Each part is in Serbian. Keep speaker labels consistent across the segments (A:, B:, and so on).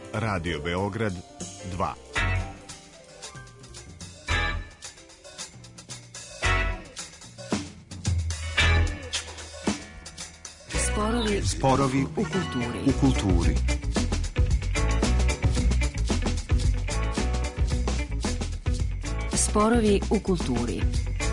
A: Radio Beograd 2. Sporovi u kulturi.
B: Sporovi u kulturi.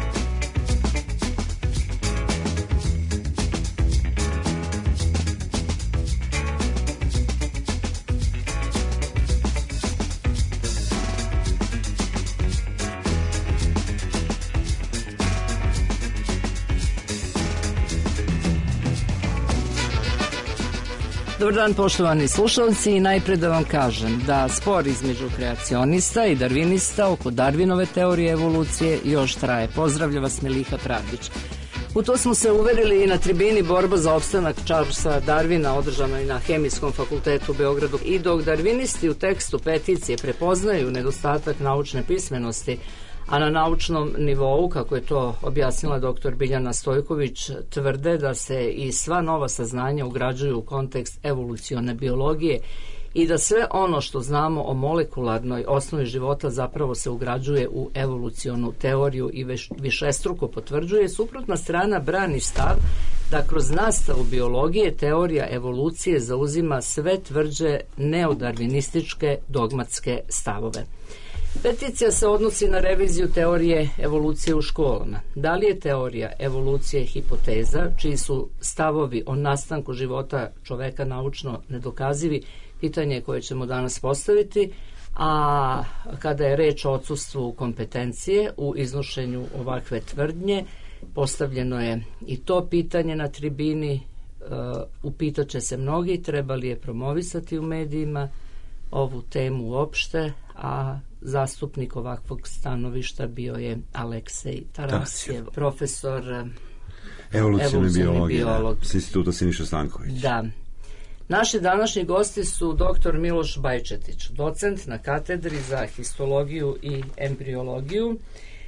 B: Dobar dan, poštovani slušalci, i najpred da vam kažem da spor između kreacionista i darvinista oko Darwinove teorije evolucije još traje. Pozdravlja vas Miliha Pravdić. U to smo se uverili i na tribini Borba za opstanak Charlesa Darwina, održanoj na Hemijskom fakultetu u Beogradu. I dok darvinisti u tekstu peticije prepoznaju nedostatak naučne pismenosti, a na naučnom nivou, kako je to objasnila dr. Biljana Stojković, tvrde da se i sva nova saznanja ugrađuju u kontekst evolucione biologije i da sve ono što znamo o molekularnoj osnovi života zapravo se ugrađuje u evolucionu teoriju i višestruko potvrđuje. Suprotna strana brani stav da kroz nastavu biologije teorija evolucije zauzima sve tvrđe neodarvinističke dogmatske stavove. Peticija se odnosi na reviziju teorije evolucije u školama. Da li je teorija evolucije hipoteza, čiji su stavovi o nastanku života čoveka naučno nedokazivi, pitanje koje ćemo danas postaviti, a kada je reč o odsustvu kompetencije u iznošenju ovakve tvrdnje, postavljeno je i to pitanje na tribini. Upitaće se mnogi treba li je promovisati u medijima, ovu temu uopšte, a zastupnik ovakvog stanovišta bio je Aleksej Tarasjev, profesor evolucioni biolog
C: s Instituta Siniša Stanković.
B: Da. Naši današnji gosti su dr. Miloš Bajčetić, docent na katedri za histologiju i embriologiju.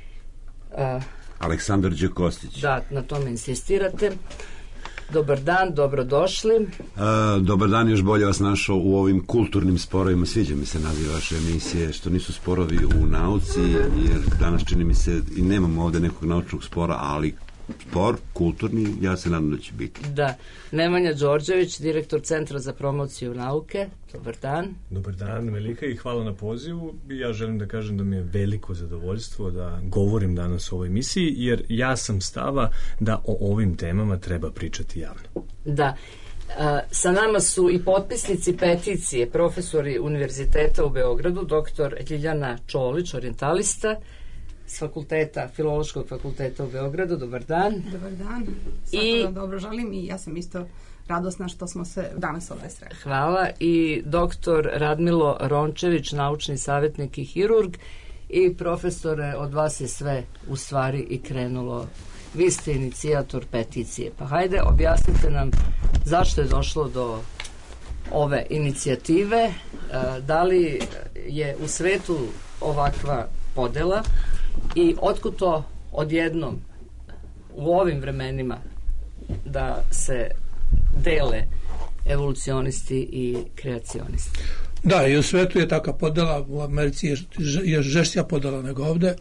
C: Aleksandar Đakostić.
B: Da, na tome insistirate. Dobar dan, dobrodošli.
C: Dobar dan, još bolje vas našao u ovim kulturnim sporovima. Sviđa mi se naziv vaše emisije, što nisu sporovi u nauci, jer danas čini mi se i nemamo ovde nekog naučnog spora, ali spor kulturni, ja se nadam da će biti.
B: Da. Nemanja Đorđević, direktor Centra za promociju nauke. Dobar dan.
D: Dobar dan, Melika, i hvala na pozivu. Ja želim da kažem da mi je veliko zadovoljstvo da govorim danas o ovoj emisiji, jer ja sam stava da o ovim temama treba pričati javno.
B: Da. Sa nama su i potpisnici peticije, profesori Univerziteta u Beogradu, dr. Ljiljana Čolić, orijentalista s Filološkog fakulteta u Beogradu. Dobar dan.
E: Dobar dan. Svako vam dobro želim i ja sam isto radosna što smo se danas ovdje sreli.
B: Hvala. I doktor Radmilo Rončević, naučni savjetnik i hirurg. I profesore, od vas je sve u stvari i krenulo. Vi ste inicijator peticije. Pa hajde, objasnite nam zašto je došlo do ove inicijative, da li je u svetu ovakva podela i otkud to odjednom u ovim vremenima da se dele evolucionisti i kreacionisti.
F: Da, i u svetu je taka podela, u Americi je žešća podela nego ovde.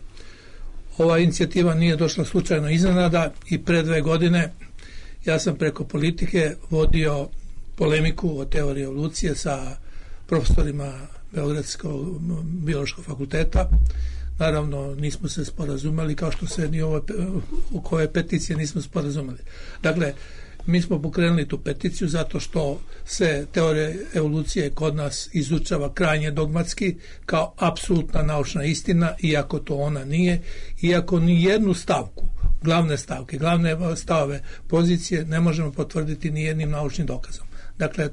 F: Ova inicijativa nije došla slučajno iznenada i pre 2 godine ja sam preko politike vodio polemiku o teoriji evolucije sa profesorima Beogradskog biološkog fakulteta. Naravno, nismo se sporazumeli, kao što se ni u koje peticije nismo sporazumeli. Dakle, mi smo pokrenuli tu peticiju zato što se teorija evolucije kod nas izučava krajnje dogmatski kao apsolutna naučna istina, iako to ona nije, iako ni jednu stavku, glavne stavove pozicije ne možemo potvrditi ni jednim naučnim dokazom. Dakle,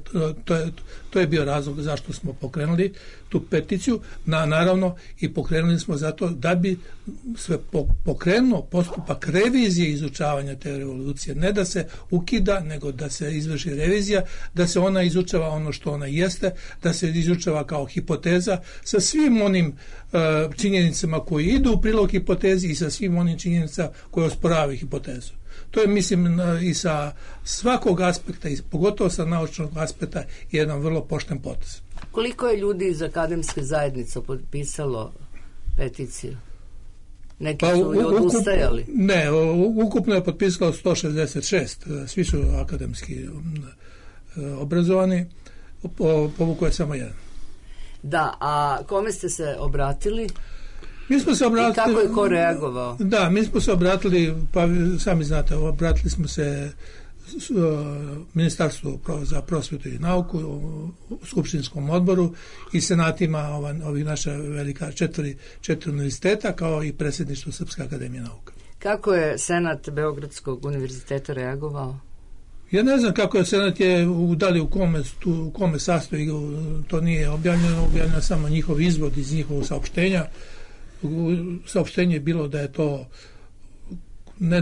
F: to je bio razlog zašto smo pokrenuli tu peticiju. Naravno, i pokrenuli smo zato da bi sve pokrenuo postupak revizije izučavanja teorije evolucije. Ne da se ukida, nego da se izvrši revizija, da se ona izučava ono što ona jeste, da se izučava kao hipoteza sa svim onim činjenicama koji idu u prilog hipotezi i sa svim onim činjenicama koje osporavaju hipotezu. To je, mislim, i sa svakog aspekta, i pogotovo sa naučnog aspekta, jedan vrlo pošten potez.
B: Koliko je ljudi iz akademske zajednice potpisalo peticiju? Neki su i odustajali.
F: Ne, ukupno je potpisalo 166, svi su akademski obrazovani, povukao je samo jedan.
B: Da, a kome ste se obratili?
F: Mi smo se obratili...
B: I kako je ko reagovao?
F: Da, mi smo se obratili, pa sami znate, obratili smo se Ministarstvu za prosvetu i nauku, u Skupštinskom odboru i senatima ovih naša velika četiri univerziteta, kao i predsjedništvo Srpske akademije nauka.
B: Kako je Senat Beogradskog univerziteta reagovao?
F: Ja ne znam kako je Senat da li u kome sastoji, to nije objavljeno samo njihov izvod iz njihovog saopštenja. Saopštenje je bilo da je to ne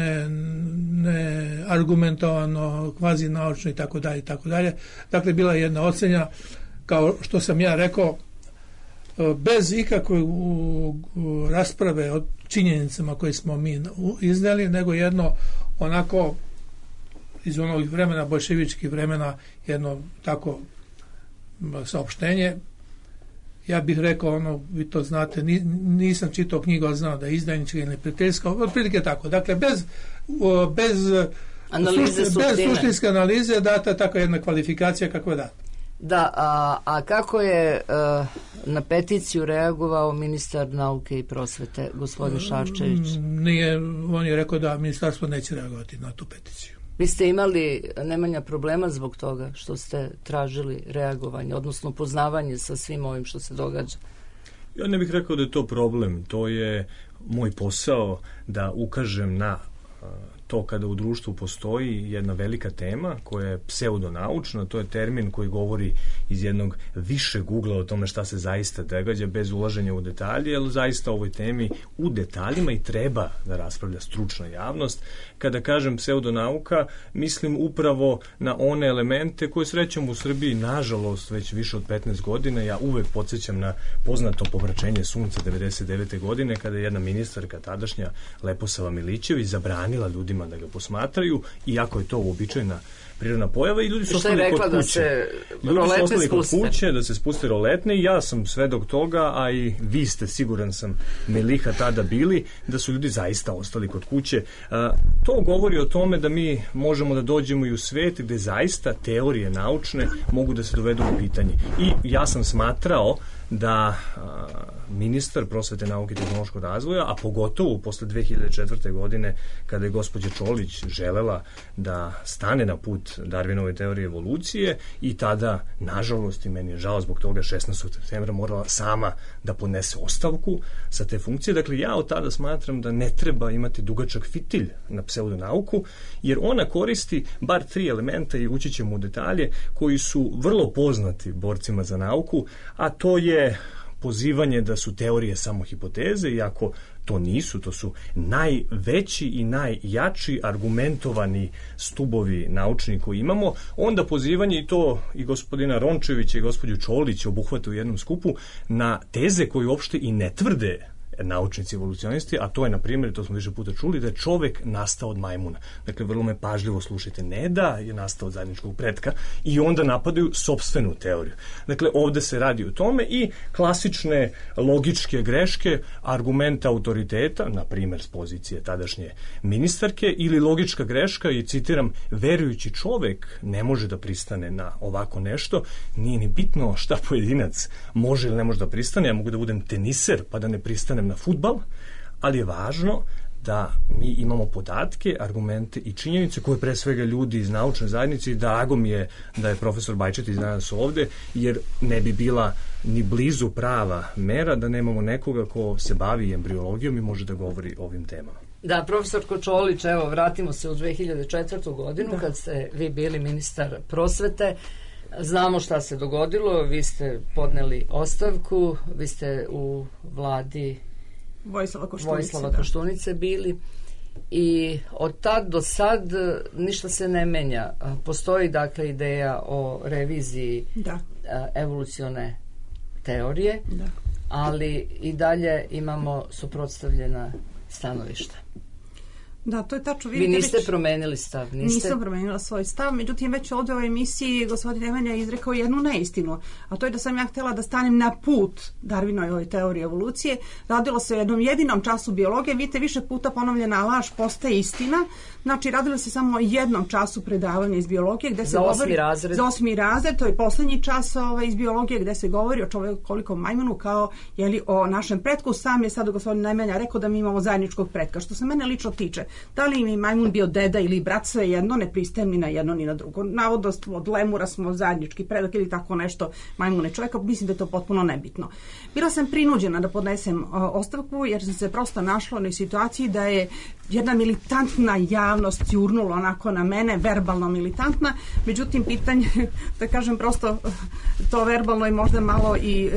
F: argumentovano, kvazi naučno i tako dalje. Dakle, bila je jedna ocenja, kao što sam ja rekao, bez ikakve rasprave o činjenicama koje smo mi izneli, nego jedno onako iz onog vremena, bolševičkih vremena, jedno tako saopštenje. Ja bih rekao, vi to znate, nisam čitao knjigu, ali znao da je izdajnička ili neprijateljska, otprilike tako. Dakle, bez suštinske analize data tako jedna kvalifikacija kako je data.
B: Da, a kako je na peticiju reagovao ministar nauke i prosvete, gospodin Šarčević?
F: On je rekao da ministarstvo neće reagovati na tu peticiju.
B: Vi ste imali, Nemanja, problema zbog toga što ste tražili reagovanje, odnosno poznavanje sa svim ovim što se događa?
D: Ja ne bih rekao da je to problem. To je moj posao da ukažem na to kada u društvu postoji jedna velika tema koja je pseudonaučna, to je termin koji govori iz jednog višeg ugla o tome šta se zaista događa bez ulaženja u detalje, jer zaista o ovoj temi u detaljima i treba da raspravlja stručna javnost. Kada kažem pseudonauka, mislim upravo na one elemente koje srećemo u Srbiji, nažalost, već više od 15 godina. Ja uvek podsjećam na poznato pomračenje sunca 99. godine, kada je jedna ministarka tadašnja, Leposava Milićević, zabranila ljudima da ga posmatraju, iako je to uobičajena prirodna pojava, i ljudi su ostali kod kuće. Ljudi su ostali kod kuće, da se spuste roletne, i ja sam svedok toga, a i vi ste, siguran sam, Meliha tada bili, da su ljudi zaista ostali kod kuće. To govori o tome da mi možemo da dođemo i u svet gde zaista teorije naučne mogu da se dovedu u pitanje. I ja sam smatrao da ministar prosvete, nauke i tehnološkog razvoja, a pogotovo posle 2004. godine, kada je gospođa Čolić želela da stane na put Darwinove teorije evolucije, i tada, nažalost, i meni je žao zbog toga, 16. septembra morala sama da podnese ostavku sa te funkcije. Dakle, ja od tada smatram da ne treba imati dugačak fitilj na pseudonauku, jer ona koristi bar 3 elementa, i ući ćemo u detalje, koji su vrlo poznati borcima za nauku, a to je pozivanje da su teorije samo hipoteze, iako to nisu, to su najveći i najjači argumentovani stubovi naučni koji imamo. Onda pozivanje, i to i gospodina Rončevića i gospođu Čolić obuhvata u jednom skupu, na teze koje uopšte i ne tvrde naučnici evolucionisti, a to je, na primjer, to smo više puta čuli, da je čovek nastao od majmuna. Dakle, vrlo me pažljivo slušajte, ne da je nastao od zajedničkog pretka, i onda napadaju sopstvenu teoriju. Dakle, ovde se radi o tome, i klasične logičke greške, argumenta autoriteta, na primjer s pozicije tadašnje ministarke, ili logička greška, i citiram, verujući čovek ne može da pristane na ovako nešto. Nije ni bitno šta pojedinac može ili ne može da pristane. Ja mogu da budem teniser pa da ne pristanem na fudbal, ali je važno da mi imamo podatke, argumente i činjenice koje pre svega ljudi iz naučne zajednice, i drago mi je da je profesor Bajčetić danas ovde, jer ne bi bila ni blizu prava mera da nemamo nekoga ko se bavi embriologijom i može da govori o ovim temama.
B: Da, profesor Kočolić, evo, vratimo se u 2004. godinu, kad ste vi bili ministar prosvete. Znamo šta se dogodilo, vi ste podneli ostavku, vi ste u vladi Vojislava Koštunice bili, i od tad do sad ništa se ne menja. Postoji, dakle, ideja o reviziji evolucione teorije, ali i dalje imamo suprotstavljena stanovišta.
E: Da, to je tačno.
B: Vi niste promenili stav?
E: Nisam promenila svoj stav, međutim već ovdje u ovoj emisiji gospodin Nemanja je izrekao jednu neistinu, a to je da sam ja htjela da stanem na put Darwinovoj teorije evolucije. Radilo se o jednom jedinom času biologije, vidite, više puta ponovljena laž postaje istina. Znači, radilo se samo o jednom času predavanja iz biologije, gde se
B: za
E: govori...
B: 8. razred.
E: Za 8. razred, to je poslednji čas iz biologije, gde se govori o čovekolikom majmunu kao, o našem pretku. Sam je sad gospodin Nemanja rekao da mi imamo zajedničkog pretka. Što se mene lično tiče, da li mi majmun bio deda ili brat, sve jedno, ne pristajem ni na jedno ni na drugo. Navodno od lemura smo zajednički predak ili tako nešto, majmune čovjeka, mislim da je to potpuno nebitno. Bila sam prinuđena da podnesem ostavku jer sam se prosto našla u situaciji da je jedna militantna javnost jurnula onako na mene, verbalno militantna, međutim pitanje, da kažem prosto to verbalno je možda malo i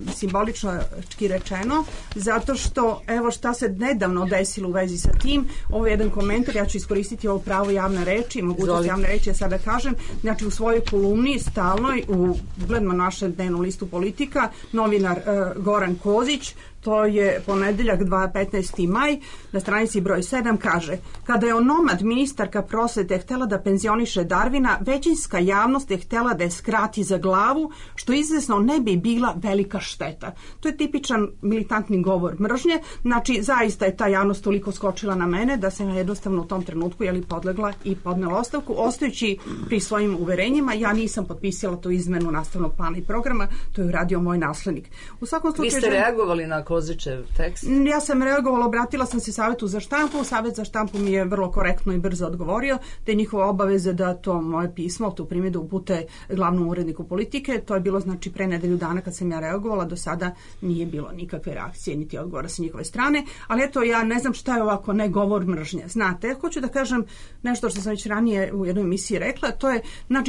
E: simbolički rečeno, zato što evo šta se nedavno desilo u vezi sa tim, ovo je jedan komentar, ja ću iskoristiti ovo pravo javne reči, mogućnost javne reči, ja sada kažem, znači u svojoj kolumni stalnoj, ugledno našem dnevnom listu Politika, novinar Goran Kozić, to je ponedeljak 15. maj, na stranici broj 7 kaže: kada je onomad ministarka prosvete htela da penzioniše Darwina, većinska javnost je htela da je skrati za glavu, što izvesno ne bi bila velika šteta. To je tipičan militantni govor mržnje, znači zaista je ta javnost toliko skočila na mene da sam jednostavno u tom trenutku podlegla i podnela ostavku, ostajući pri svojim uverenjima. Ja nisam potpisala tu izmenu nastavnog plana i programa, to je uradio moj naslednik. U svakom slučaju,
B: vi ste reagovali na Kozićev tekst?
E: Ja sam reagovala, obratila sam se Savetu za štampu. Savet za štampu mi je vrlo korektno i brzo odgovorio da je njihova obaveza da to moje pismo, tu primjedbu upute glavnom uredniku Politike. To je bilo znači pre nedelju dana kad sam ja reagovala, do sada nije bilo nikakve reakcije niti odgovora sa njihove strane, ali eto, ja ne znam šta je ovako ne govor mržnje. Znate, hoću da kažem nešto što sam već ranije u jednoj emisiji rekla, to je znači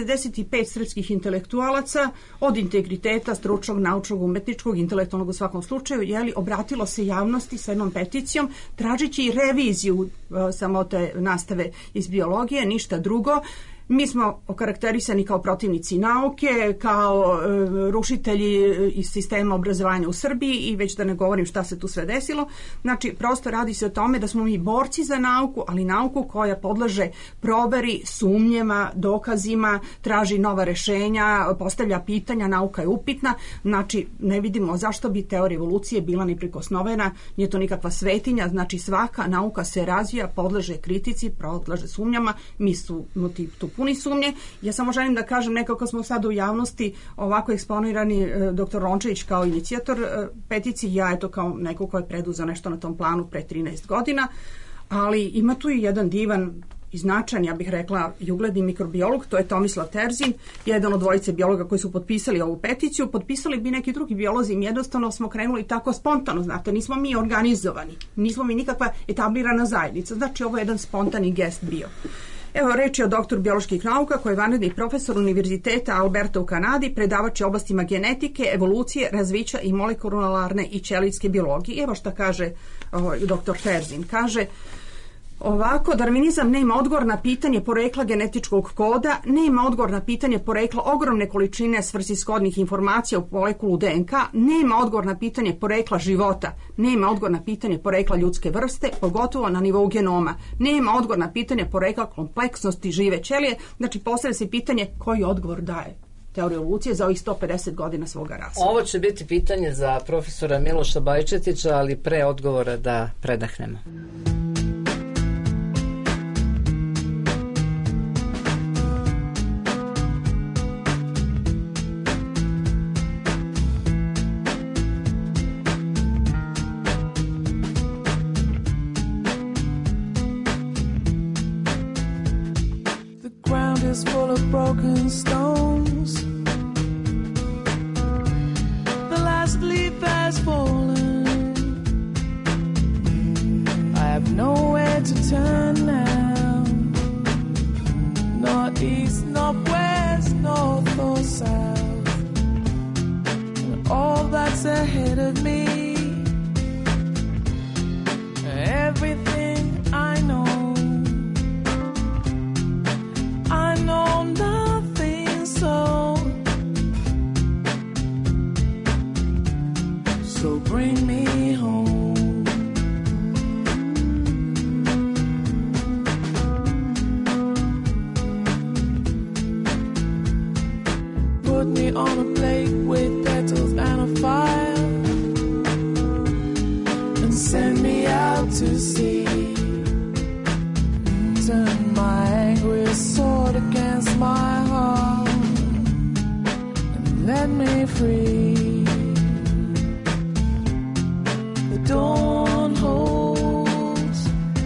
E: 165 srpskih intelektualaca od integriteta, stručnog, naučnog, umetničkog, intelektualnog u svakom slučaju, obratilo se javnosti sa jednom peticijom tražići reviziju samo te nastave iz biologije, ništa drugo. Mi smo okarakterisani kao protivnici nauke, kao rušitelji iz sistema obrazovanja u Srbiji i već da ne govorim šta se tu sve desilo. Znači, prosto radi se o tome da smo mi borci za nauku, ali nauku koja podleže proveri, sumnjama, dokazima, traži nova rešenja, postavlja pitanja, nauka je upitna. Znači, ne vidimo zašto bi teorija evolucije bila neprikosnovena, nije to nikakva svetinja, znači svaka nauka se razvija, podleže kritici, podleže sumnjama, mi su tu puni sumnje. Ja samo želim da kažem, nekako smo sad u javnosti ovako eksponirani, dr. Rončević kao inicijator peticije, ja eto kao neko ko je preduzeo nešto na tom planu pre 13 godina, ali ima tu i jedan divan i značajan, ja bih rekla, i ugledni mikrobiolog, to je Tomislav Terzin, jedan od dvojice biologa koji su potpisali ovu peticiju. Potpisali bi neki drugi biolozi, mi jednostavno smo krenuli tako spontano, znate, nismo mi organizovani, nismo mi nikakva etablirana zajednica, znači ovo je jedan spontani gest bio. Evo, reč je o doktor bioloških nauka koji je vanredni profesor Univerziteta Alberta u Kanadi, predavač je oblastima genetike, evolucije, razvića i molekularne i ćelijske biologije. Evo šta kaže doktor Terzin. Kaže ovako: darvinizam nema odgovor na pitanje porekla genetičkog koda, nema odgovor na pitanje porekla ogromne količine svrsishodnih informacija u molekulu DNK, nema odgovor na pitanje porekla života, nema odgovor na pitanje porekla ljudske vrste, pogotovo na nivou genoma, nema odgovor na pitanje porekla kompleksnosti žive ćelije. Znači, postavlja se pitanje koji odgovor daje teorija evolucije za ovih 150 godina svoga rasta.
B: Ovo će biti pitanje za profesora Miloša Bajčetića, ali pre odgovora da predahnemo.
G: Is full of broken stones. The last leaf has fallen. I have nowhere to turn now. Not east, not west, north or south. And all that's ahead of me, everything I know. I know nothing, so bring me home. me free. The dawn holds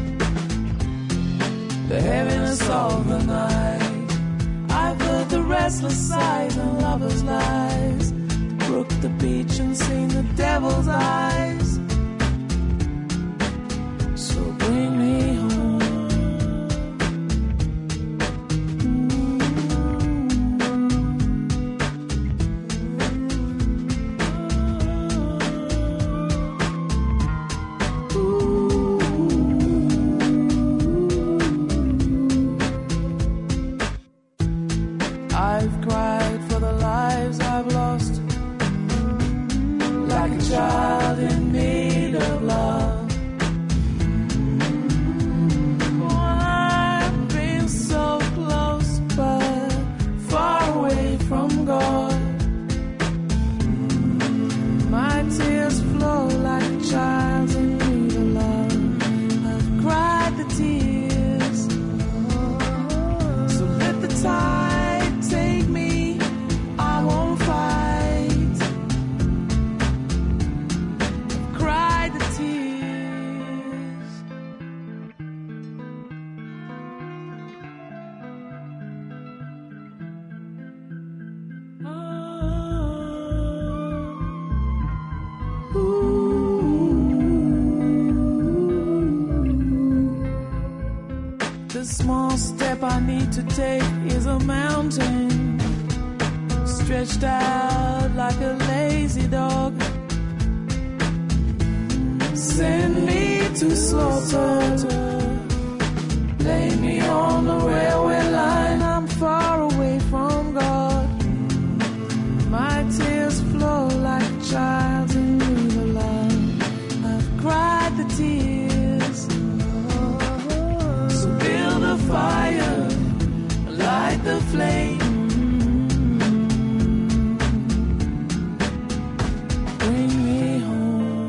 G: the heaviness of the night. I've heard the restless sighs and lovers' lies, the brook, the beach, and seen the devil's eyes. So bring me home. I've cried for the lives I've lost, like a child in need of love. Oh, I've been so close, but far away from God. My tears flow like a child's in need of love. I've cried the tears, so let the tide take me, I won't fight. Cry the tears. The small step I need to take is a mountain, stretched out like a lazy dog. Send me to slaughter, lay me on the railway line. I'm far away from God. My tears flow like a child's in need of love. I've cried the tears, so build a fire, light the flame. Bring me home.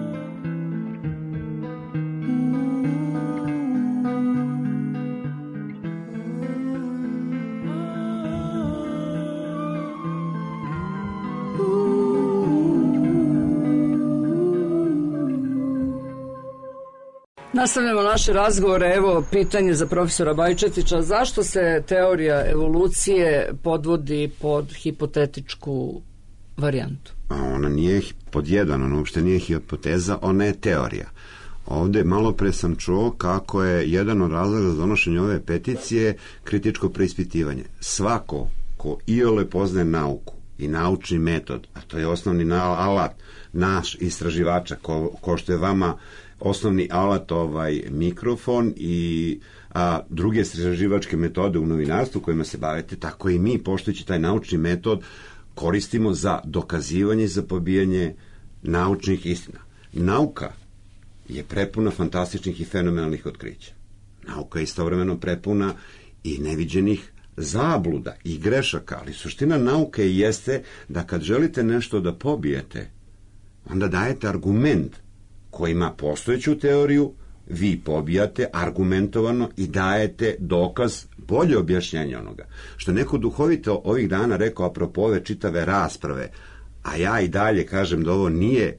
B: Nastavljamo naše razgovore. Evo pitanje za profesora Bajčetića. Zašto se teorija evolucije podvodi pod hipotetičku varijantu?
C: Ona nije pod jedan, ona uopšte nije hipoteza, ona je teorija. Ovde malo pre sam čuo kako je jedan od razloga za donošenje ove peticije kritičko preispitivanje. Svako ko iole poznaje nauku i naučni metod, a to je osnovni alat naš istraživača, ko što je vama osnovni alat mikrofon i druge istraživačke metode u novinarstvu kojima se bavite, tako i mi, poštujući taj naučni metod, koristimo za dokazivanje i za pobijanje naučnih istina. Nauka je prepuna fantastičnih i fenomenalnih otkrića. Nauka je istovremeno prepuna i neviđenih zabluda i grešaka, ali suština nauke jeste da kad želite nešto da pobijete, onda dajete argument koji ima postojeću teoriju, vi pobijate argumentovano i dajete dokaz, bolje objašnjenje onoga. Što neko duhovito ovih dana rekao apropo ove čitave rasprave, a ja i dalje kažem da ovo nije,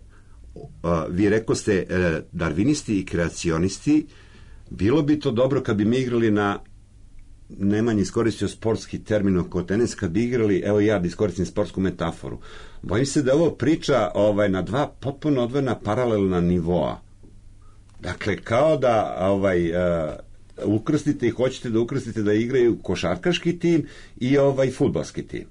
C: vi rekoste darvinisti i kreacionisti, bilo bi to dobro kad bi mi igrali na, Nemanja iskoristio sportski termin oko tenis, kad bi igrali, evo ja da iskoristim sportsku metaforu. Bojim se da ovo priča na dva potpuno odvojena paralelna nivoa. Dakle, kao da ukrstite i hoćete da ukrstite da igraju košarkaški tim i fudbalski tim.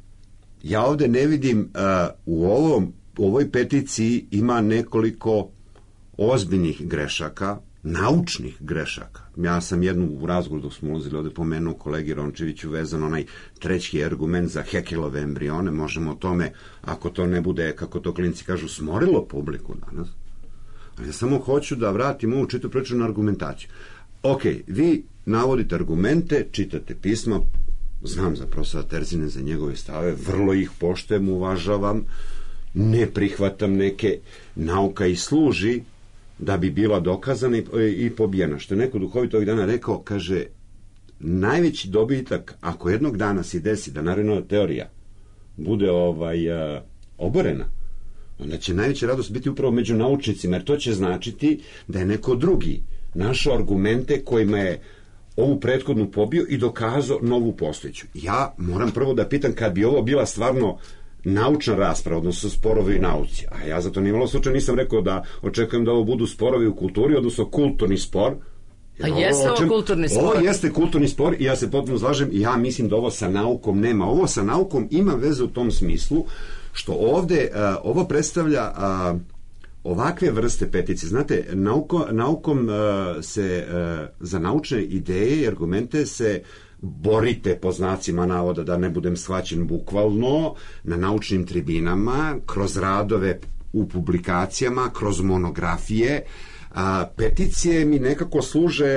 C: Ja ovde ne vidim, u ovoj peticiji ima nekoliko ozbiljnih grešaka, naučnih grešaka. Ja sam jednu u razgovoru dok smo ulazili ovde pomenuo kolegi Rončeviću vezan onaj treći argument za Haeckelove embrione. Možemo o tome, ako to ne bude, kako to klinci kažu, smorilo publiku danas. Ali ja samo hoću da vratim ovu čitu priču na argumentaciju. Ok, vi navodite argumente, čitate pisma, znam za profesora Terzine, za njegove stave, vrlo ih poštujem, uvažavam, ne prihvatam neke, nauka i služi da bi bila dokazana i pobijena. Što je neko duhovito ovih dana rekao, kaže, najveći dobitak, ako jednog dana se desi da naravno teorija bude oborena, onda će najveća radost biti upravo među naučnicima, jer to će značiti da je neko drugi našao argumente kojima je ovu prethodnu pobio i dokazao novu postojeću. Ja moram prvo da pitam, kad bi ovo bila stvarno naučna rasprava, odnosno sporovi u nauci, a ja za to nimalo slučaj nisam rekao da očekujem da ovo budu sporovi u kulturi, odnosno kulturni spor.
B: A jeste ovo kulturni spor?
C: Ovo jeste kulturni spor i ja se potpuno slažem i ja mislim da ovo sa naukom nema. Ovo sa naukom ima veze u tom smislu što ovde ovo predstavlja ovakve vrste peticije. Znate, naukom se za naučne ideje i argumente se borite, po znacima navoda, da ne budem shvaćen bukvalno, na naučnim tribinama, kroz radove u publikacijama, kroz monografije. Peticije mi nekako služe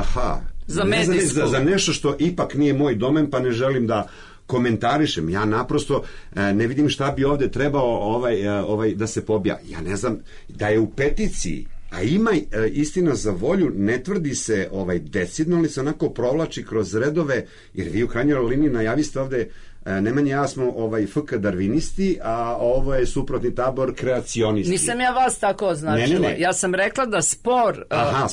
C: za nešto što ipak nije moj domen, pa ne želim da komentarišem. Ja naprosto ne vidim šta bi ovde trebao da se pobija. Ja ne znam da je u peticiji, a ima istina za volju, ne tvrdi se decidno, ali se onako provlači kroz redove, jer vi u krajnjoj liniji najaviste ovde Nemanja, ja smo FK darvinisti, a ovo je suprotni tabor kreacionisti.
B: Nisam ja vas tako označila. Ne. Ja sam rekla da spor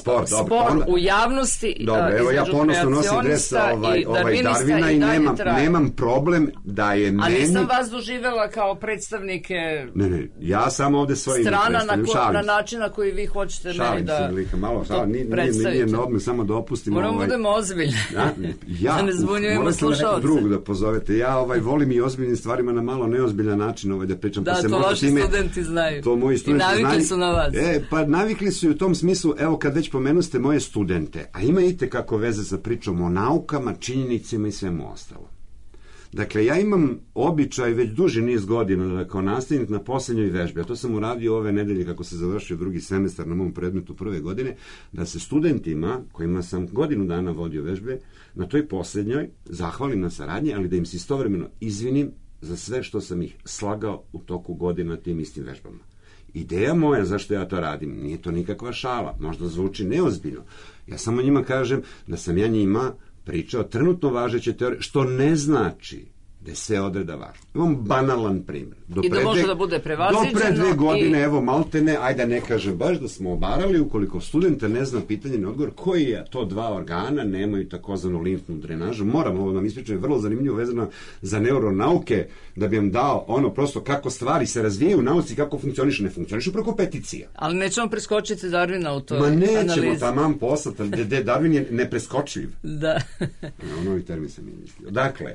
B: u javnosti
C: dobro, ja ponosno nosim dres Darvina i nemam problem da je meni...
B: A nisam vas doživela kao predstavnike
C: ne, ja samo ovde svojim
B: strana na način na koji vi hoćete meni da predstavite. Nije na odmah, samo da opustim. Moramo budemo ozbiljni. Da ne zbunjujemo slušalce.
C: Nekog drugog da pozovete. Ja volim i ozbiljnim stvarima na malo neozbiljan način da pričam.
B: Da, to vaši studenti znaju.
C: To moji studenti
B: znaju. I navikli su na vas.
C: Pa navikli su i u tom smislu, evo kad već pomenuste moje studente, a ima itekako veze sa pričom o naukama, činjenicama i svemu ostalo. Dakle, ja imam običaj već duži niz godina da kao nastavnik na poslednjoj vežbi, a to sam uradio ove nedelje kako se završio drugi semestar na mom predmetu prve godine, da se studentima, kojima sam godinu dana vodio vežbe, na toj poslednjoj zahvalim na saradnji, ali da im se istovremeno izvinim za sve što sam ih slagao u toku godina tim istim vežbama. Ideja moja zašto ja to radim, nije to nikakva šala, možda zvuči neozbiljno. Ja samo njima kažem da sam ja njima pričao trenutno važeće teorije, što ne znači da je sve odreda važno. Imam banalan primjer.
B: I da može da bude prevaziđeno.
C: Do pre 2 godine, evo maltene, ajde ne kažem baš da smo obarali, ukoliko studenta ne zna pitanje na odgovor, koji je to 2 organa, nemaju takozvanu limfnu drenažu. Moram ovo nam ispričati, vrlo zanimljivo vezano za neuronauke, da bi vam dao prosto kako stvari se razvijaju u nauci, kako funkcionišu, ne funkcionišu preko peticija.
B: Ali nećemo preskočiti Darwina u toj analizi.
C: Ma nećemo, tamam poslati, Darwin je nepreskočljiv.
B: Da.
C: Novi termin sam i mislio. Dakle,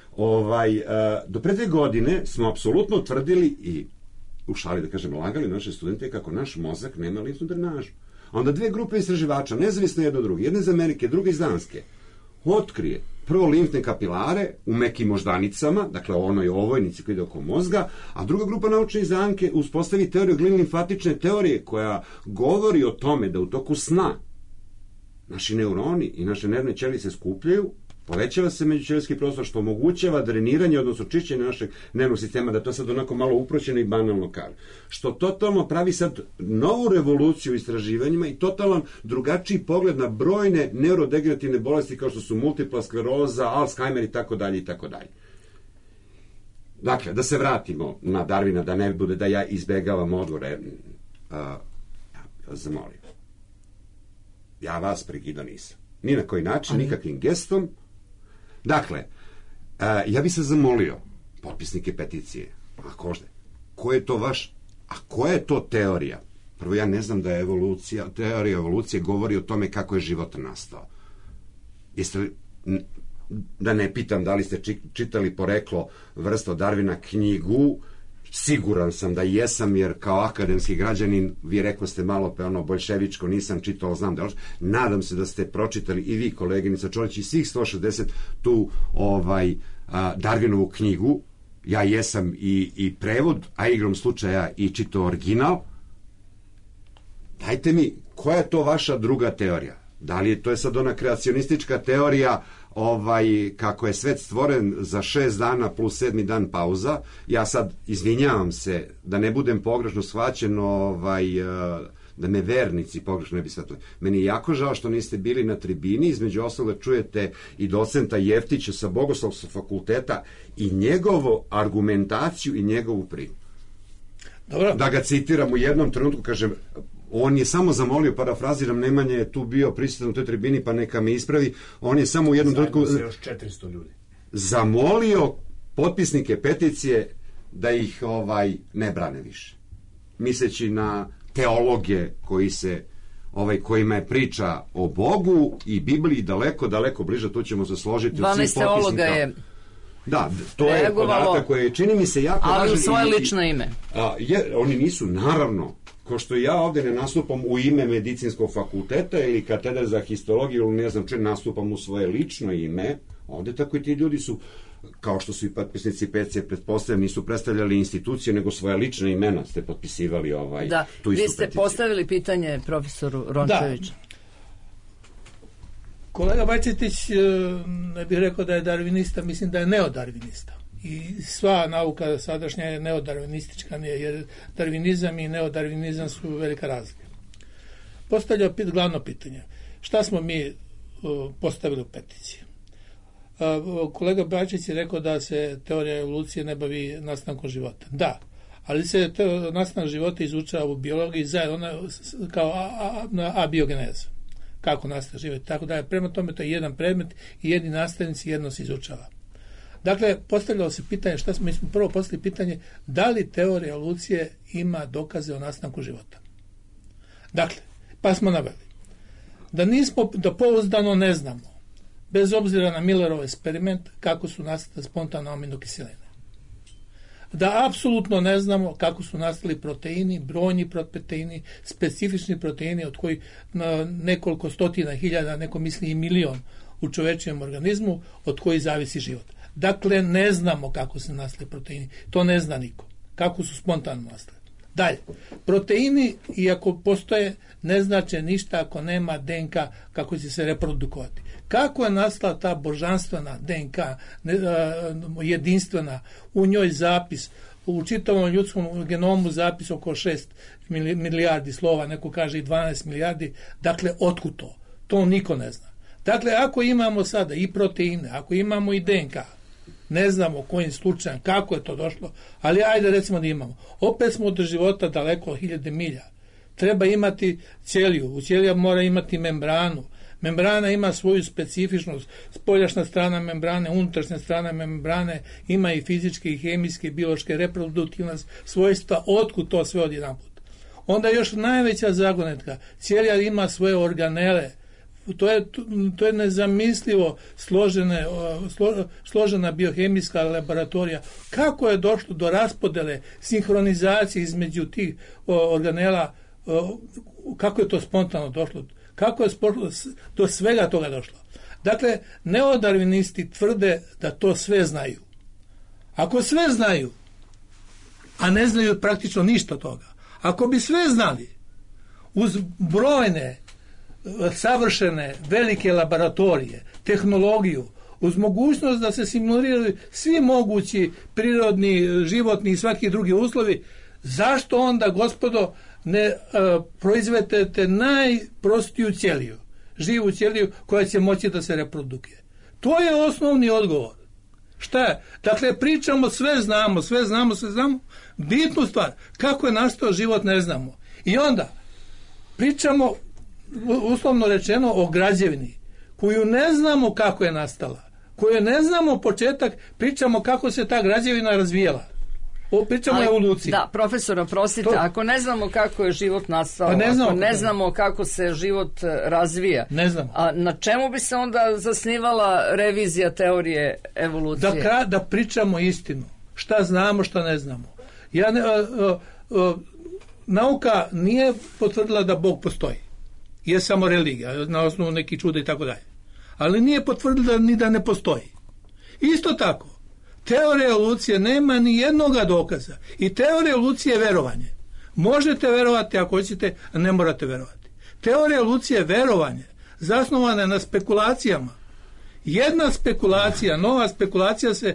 C: do pre 2 godine smo apsolutno tvrdili i u šali, da kažem, lagali naše studente kako naš mozak nema limfnu drenažu. Onda 2 grupe istraživača, nezavisno jedno od druge, jedna iz Amerike, druga iz Danske, otkrije prvo limfne kapilare u mekim moždanicama, dakle onoj ovojnici koja ide oko mozga, a druga grupa naučne iz Danke uspostavi teoriju glinolimfatične teorije koja govori o tome da u toku sna naši neuroni i naše nervne ćelije se skupljaju, povećava se međućelijski prostor, što omogućava dreniranje, odnosno čišćenje našeg nervnog sistema, da to sad onako malo uproćeno i banalno kaže. Što totalno pravi sad novu revoluciju u istraživanjima i totalan drugačiji pogled na brojne neurodegenerativne bolesti kao što su multipla skleroza, Alzheimer i tako dalje i tako dalje. Dakle, da se vratimo na Darwina, da ne bude da ja izbegavam odgovore. Ja vas zamolim. Ja vas prekidao nisam. Ni na koji način, nikakvim gestom. Dakle, ja bih se zamolio potpisnike peticije, koja je to teorija? Prvo, ja ne znam da je teorija evolucije govori o tome kako je život nastao. Jeste li, da ne pitam da li ste čitali Poreklo vrsta od Darwina knjigu, siguran sam da jesam, jer kao akademski građanin, vi rekoste malo boljševičko, nisam čitao, znam da nadam se da ste pročitali i vi, koleginica Čolić, i svih 160 tu Darwinovu knjigu. Ja jesam i prevod, a igrom slučaja i čitao original. Dajte mi, koja je to vaša druga teorija? Da li je to sad ona kreacionistička teorija kako je svet stvoren za 6 dana plus 7. dan pauza? Ja sad izvinjavam se da ne budem pogrešno shvaćen, da me vernici pogrešno ne bi shvatili. Meni je jako žao što niste bili na tribini, između ostalog čujete i docenta Jeftića sa Bogoslovskog fakulteta i njegovu argumentaciju i njegovu priču.
F: Dobro.
C: Da ga citiram u jednom trenutku, kažem, on je samo zamolio, parafraziram, Nemanja je tu bio prisutan u toj tribini, pa neka me ispravi, on je samo u jednom trenutku
D: još 400 ljudi
C: zamolio potpisnike peticije da ih ne brane više. Misleći na teologe kojima je priča o Bogu i Bibliji daleko bliže, tu ćemo se složiti.
B: 12 teologa je
C: da, to je podatak koji čini mi se jako važan.
B: Ali u svoje lično ime.
C: Oni nisu, naravno, ko što ja ovde ne nastupam u ime medicinskog fakulteta ili katedre za histologiju ili ne znam če, nastupam u svoje lično ime, ovde tako i ti ljudi su, kao što su i potpisnici peticije, pretpostavljam, nisu predstavljali institucije, nego svoja lična imena ste potpisivali tu istu
B: vi ste
C: peticiju.
B: postavili pitanje profesoru Rončeviću.
F: Kolega Bajčetić, ne bih rekao da je darvinista, mislim da je neodarvinista. I sva nauka sadašnja je neodarvinistička, jer darvinizam i neodarvinizam su velika razlika. Postavlja glavno pitanje. Šta smo mi postavili u peticiji? Kolega Bačić je rekao da se teorija evolucije ne bavi nastankom života. Da, ali se nastanak života izučava u biologiji zajedno kao abiogeneza. Kako nastaje život, tako da je prema tome to je jedan predmet i jedni nastavnici jedno se izučava. Dakle, postavljalo se pitanje, mi smo prvo postavili pitanje da li teorija evolucije ima dokaze o nastanku života. Dakle, pa smo naveli da pouzdano ne znamo, bez obzira na Millerov eksperiment, kako su nastale spontane aminokiseline. Da apsolutno ne znamo kako su nastali proteini, brojni proteini, specifični proteini od kojih nekoliko stotina hiljada, neko misli i milion u čovečijem organizmu, od kojih zavisi život. Dakle, ne znamo kako se nastali proteini. To ne zna niko. Kako su spontano nastali. Dalje, proteini, iako postoje, ne znače ništa ako nema DNK kako će se reprodukovati. Kako je nastala ta božanstvena DNK, jedinstvena, u njoj zapis, u čitavom ljudskom genomu zapis oko 6 milijardi slova, neko kaže i 12 milijardi, dakle, otkud to? To niko ne zna. Dakle, ako imamo sada i proteine, ako imamo i DNK, ne znamo kojim slučajem, kako je to došlo, ali ajde recimo da imamo. Opet smo od života daleko od 1000 milja. Treba imati ćeliju, u ćelija mora imati membranu. Membrana ima svoju specifičnost, spoljašnja strana membrane, unutrašnja strana membrane, ima i fizičke i hemijske i biološke reproduktivne svojstva, otkud to sve odjedanput. Onda još najveća zagonetka, ćelija ima svoje organele, to je nezamislivo složena biohemijska laboratorija. Kako je došlo do raspodele, sinhronizacije između tih organela, kako je to spontano došlo, kako je do svega toga došlo. Dakle, neodarvinisti tvrde da to sve znaju. Ako sve znaju, a ne znaju praktično ništa toga, ako bi sve znali, uz brojne savršene velike laboratorije, tehnologiju, uz mogućnost da se simuliraju svi mogući prirodni, životni i svaki drugi uslovi, zašto onda, gospodo, ne proizvedete najprostiju ćeliju, živu ćeliju koja će moći da se reprodukuje? To je osnovni odgovor. Šta je? Dakle, pričamo, sve znamo. Bitnu stvar, kako je nastao život, ne znamo. I onda pričamo, uslovno rečeno, o građevini, koju ne znamo kako je nastala, koju ne znamo početak, pričamo kako se ta građevina razvijala. Pričamo o evoluciji.
B: Da, profesor, oprostite, ako ne znamo kako je život nastao, ako ne znamo kako se život razvija,
F: ne znamo.
B: A na čemu bi se onda zasnivala revizija teorije evolucije?
F: Da pričamo istinu. Šta znamo, šta ne znamo. Nauka nije potvrdila da Bog postoji. Je samo religija, na osnovu nekih čuda i tako dalje. Ali nije potvrdila ni da ne postoji. Isto tako, teorija evolucije nema ni jednoga dokaza. I teorija evolucije je verovanje. Možete verovati ako hoćete, a ne morate verovati. Teorija evolucije je verovanje, zasnovana na spekulacijama. Jedna spekulacija, nova spekulacija se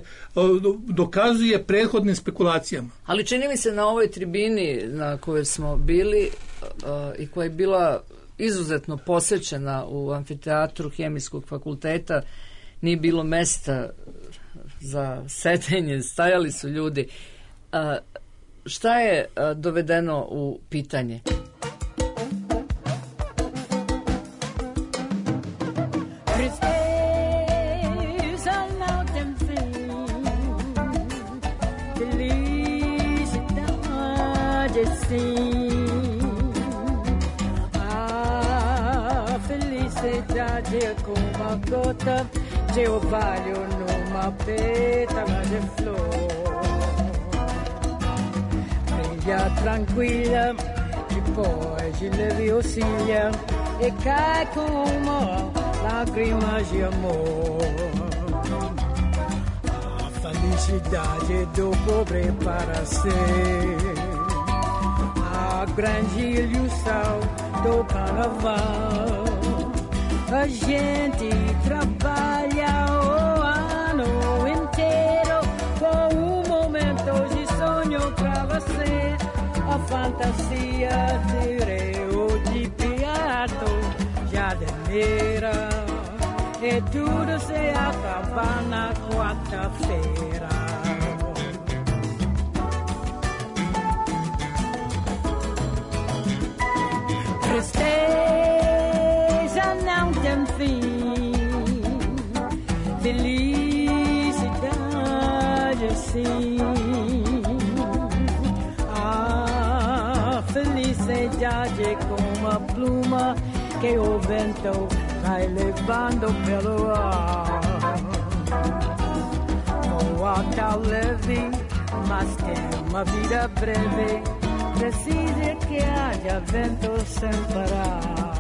F: dokazuje prethodnim spekulacijama.
B: Ali čini mi se na ovoj tribini na kojoj smo bili, i koja je bila izuzetno posećena u amfiteatru Hemijskog fakulteta, nije bilo mesta za sedenje, stajali su ljudi. Šta je dovedeno u pitanje?
G: Felicidade como a gota de orvalho numa pétala de flor. Brilha tranquila, depois de leve oscila e cai como uma lágrima de amor. A felicidade do pobre para ser a grande ilusão do carnaval. A gente trabalha o ano inteiro com momento de sonho pra você. A fantasia de Rio de Piato, Jardineira, e tudo se acaba na quarta-feira. Tristeza não tem fim, felicidade sim. A felicidade é como a pluma que o vento vai levando pelo ar. Voa tão leve, mas tem uma vida breve. Precisa que haja vento sem parar.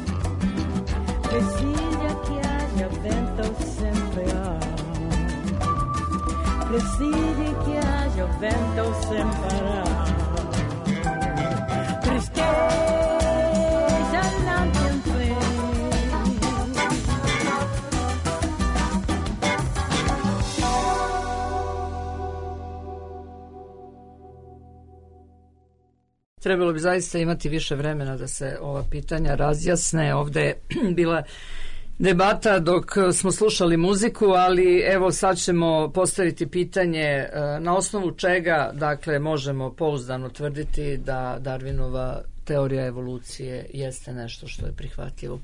G: Precisa que haja vento sem parar. Precisa que haja vento sem parar. Tristeza não tem fim.
B: Trebalo bi zaista imati više vremena da se ova pitanja razjasne. Ovde je bila debata dok smo slušali muziku, ali evo sad ćemo postaviti pitanje na osnovu čega, dakle, možemo pouzdano tvrditi da Darwinova teorija evolucije jeste nešto što je prihvatljivo.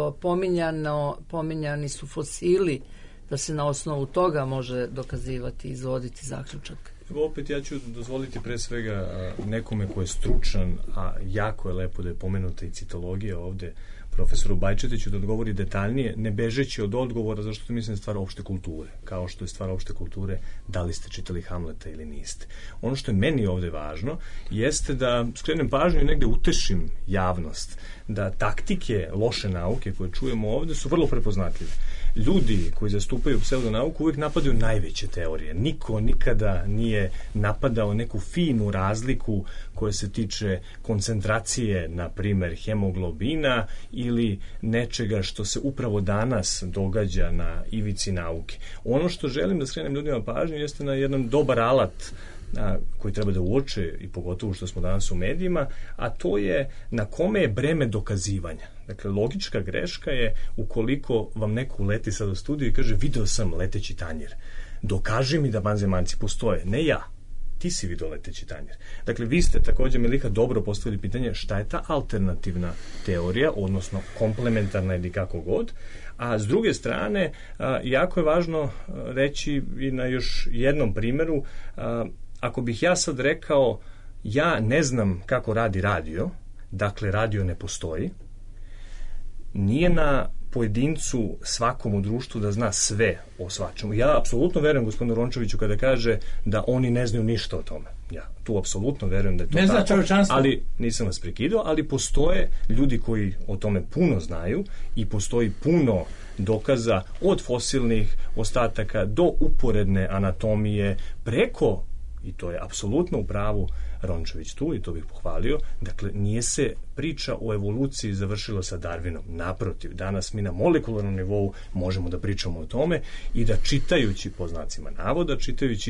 B: Pominjani su fosili, da se na osnovu toga može dokazivati i izvoditi zaključak.
D: Opet ja ću dozvoliti pre svega nekome ko je stručan, a jako je lepo da je pomenuta i citologija ovde, profesoru Bajčetiću, da odgovori detaljnije, ne bežeći od odgovora, zašto to mislim je stvar opšte kulture, kao što je stvar opšte kulture da li ste čitali Hamleta ili niste. Ono što je meni ovde važno jeste da skrenem pažnju i negde utešim javnost, da taktike loše nauke koje čujemo ovde su vrlo prepoznatljive. Ljudi koji zastupaju pseudonauku uvijek napadaju najveće teorije. Niko nikada nije napadao neku finu razliku koja se tiče koncentracije, na primer, hemoglobina ili nečega što se upravo danas događa na ivici nauke. Ono što želim da skrenem ljudima pažnju jeste na jedan dobar alat koji treba da uoče i pogotovo što smo danas u medijima, a to je na kome je breme dokazivanja. Dakle, logička greška je ukoliko vam neko uleti sad u studiju i kaže video sam leteći tanjir. Dokaži mi da vanzemaljci postoje. Ne ja. Ti si video leteći tanjir. Dakle, vi ste također, Miliha, dobro postavili pitanje šta je ta alternativna teorija, odnosno komplementarna ili kako god. A s druge strane, jako je važno reći i na još jednom primjeru, ako bih ja sad rekao ja ne znam kako radi radio, dakle radio ne postoji, nije na pojedincu svakom u društvu da zna sve o svačemu. Ja apsolutno verujem gospodinu Rončeviću kada kaže da oni ne znaju ništa o tome. Ja tu apsolutno verujem da je to
F: ne
D: tako,
F: čovječanstvo.
D: Ali nisam vas prekidao, ali postoje ljudi koji o tome puno znaju i postoji puno dokaza od fosilnih ostataka do uporedne anatomije preko, i to je apsolutno u pravu Rončević tu i to bih pohvalio, dakle nije se priča o evoluciji završila sa Darwinom, naprotiv, danas mi na molekularnom nivou možemo da pričamo o tome i da čitajući, po znacima navoda, čitajući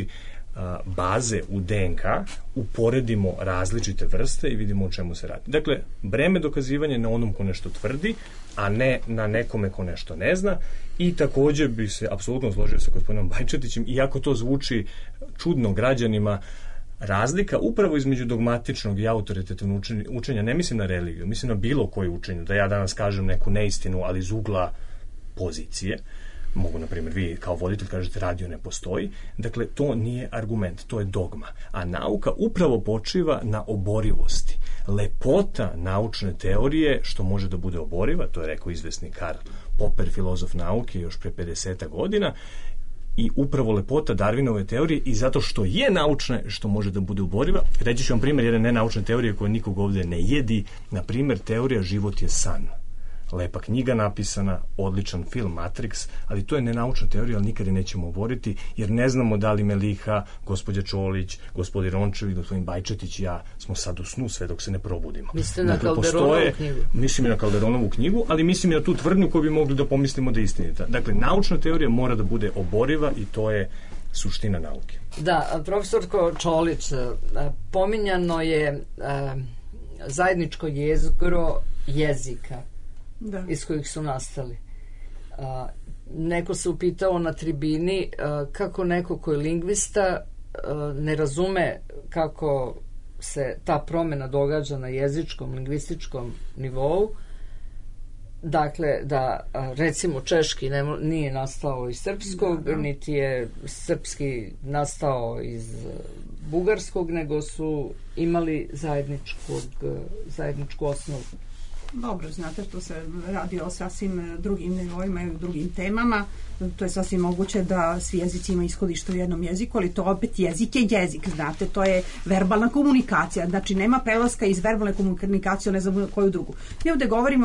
D: baze u DNK, uporedimo različite vrste i vidimo o čemu se radi. Dakle, breme dokazivanja na onom ko nešto tvrdi, a ne na nekome ko nešto ne zna, i također bi se apsolutno složio sa gospodinom Bajčetićem, iako to zvuči čudno građanima, razlika upravo između dogmatičnog i autoritativnog učenja, ne mislim na religiju, mislim na bilo koje učenje, da ja danas kažem neku neistinu, ali iz ugla pozicije. Mogu, na primjer, vi kao voditelj kažete radio ne postoji. Dakle, to nije argument, to je dogma. A nauka upravo počiva na oborivosti. Lepota naučne teorije, što može da bude oboriva, to je rekao izvesni Karl Popper, filozof nauke, još pre 50 godina, i upravo lepota Darwinove teorije i zato što je naučna, što može da bude oboriva. Reći ću vam primjer jedne nenaučne teorije koja nikog ovdje ne jedi, na primjer teorija život je san. Lepa knjiga napisana, odličan film Matrix, ali to je nenaučna teorija, ali nikad je nećemo oboriti, jer ne znamo da li Meliha, gospođa Čolić, gospodin Rončević, gospodin Bajčetić i ja smo sad u snu sve dok se ne probudimo.
B: Mislite na Calderonovu knjigu?
D: Mislim i na Calderonovu knjigu, ali mislim i na tu tvrdnju koju bi mogli da pomislimo da je istinita. Dakle, naučna teorija mora da bude oboriva i to je suština nauke.
B: Da, profesorko Čolić, pominjano je zajedničko jezgro jezika iz kojih su nastali. Neko se upitao na tribini kako neko ko je lingvista ne razume kako se ta promjena događa na jezičkom, lingvističkom nivou. Dakle, da recimo češki nije nastao iz srpskog, niti je srpski nastao iz bugarskog, nego su imali zajedničku osnovu.
E: Dobro, znate, to se radi o sasvim drugim nivoima i drugim temama. To je sasvim moguće da svi jezici imaju ishodište u jednom jeziku, ali to opet jezik je jezik, znate, to je verbalna komunikacija, znači nema prelaska iz verbalne komunikacije, ne znam koju drugu. Mi ovdje govorimo